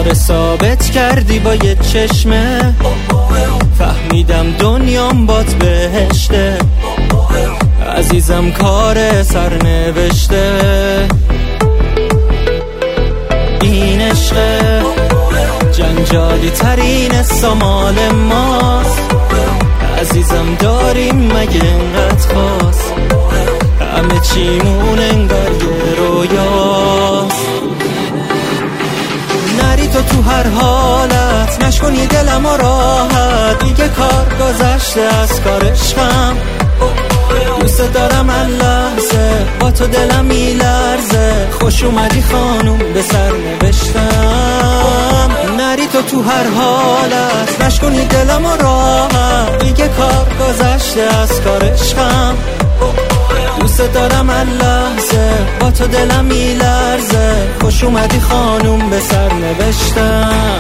آره ثابت کردی با یه چشمه، فهمیدم دنیام بات بهشته، عزیزم کار سرنوشته. این عشقه جنجالی ترین سامال ماست، عزیزم داریم مگه اینقدر خاص، همه چیمون انگار یه رویاست. نری تو هر حالت، نشکنی دلم و راحت، دیگه کار گذشته از کار عشقم. دوست دارم اللحظه با تو دلم میلرزه، خوش اومدی خانوم به سر نوشتم. نری تو هر حالت، نشکنی دلم و راحت، دیگه کار گذشته از کار عشقم. دوست دارم اللحظه با تو دلم میلرزه، خوش اومدی خانوم به سر نوشتم.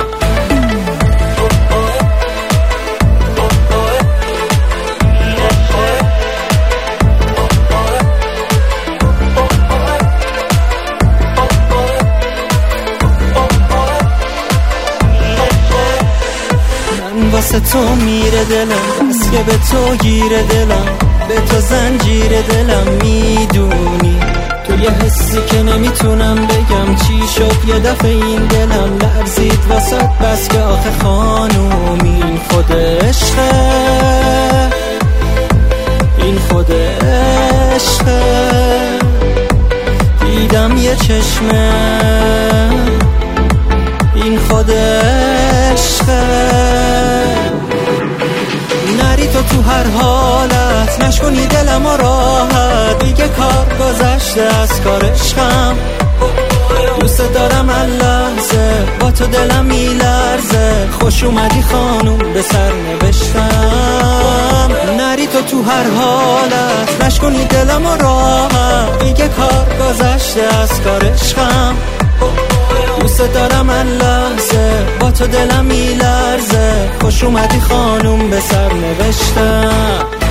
واسه تو میره دلم، بس که به تو گیره دلم، به تو زنجیر دلم. میدونی تو یه حسی که نمیتونم بگم چی شد، یه دفعه این دلم لرزید واسه، بس که آخه خانوم این خود عشقه، این خود عشقه. دیدم یه چشمه، این خود عشقه. نری تو هر حالت، نشکنی دلم و راحت، دیگه کار گذشته از کار عشقم. دوست دارم اللحظه با تو دلم میلرزه، خوش اومدی خانوم به سر نوشتم. نری تو هر حالت، نشکنی دلم و راحت، دیگه کار گذشته از کار عشقم. دوست دارم اللحظه با تو دلم میلرزه، خوش اومدی خانوم به سر نوشتم.